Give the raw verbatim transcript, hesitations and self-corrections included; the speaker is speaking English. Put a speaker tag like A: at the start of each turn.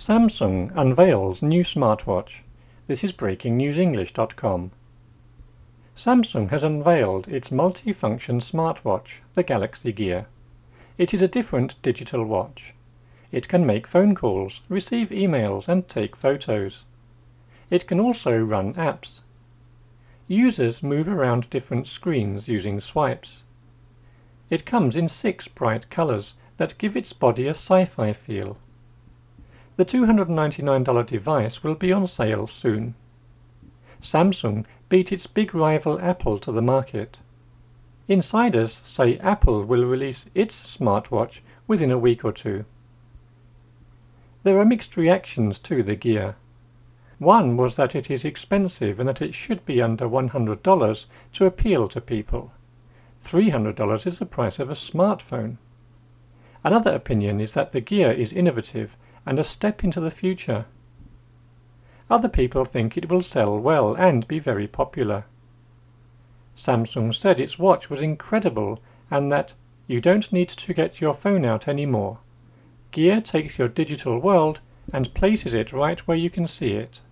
A: Samsung unveils new smartwatch. This is breaking news english dot com. Samsung has unveiled its multi-function smartwatch, the Galaxy Gear. It is a different digital watch. It can make phone calls, receive emails and take photos. It can also run apps. Users move around different screens using swipes. It comes in six bright colors that give its body a sci-fi feel. The two hundred ninety-nine dollars device will be on sale soon. Samsung beat its big rival Apple to the market. Insiders say Apple will release its smartwatch within a week or two. There are mixed reactions to the Gear. One was that it is expensive and that it should be under one hundred dollars to appeal to people. three hundred dollars is the price of a smartphone. Another opinion is that the Gear is innovative and a step into the future. Other people think it will sell well and be very popular. Samsung said its watch was incredible and that you don't need to get your phone out anymore. Gear takes your digital world and places it right where you can see it.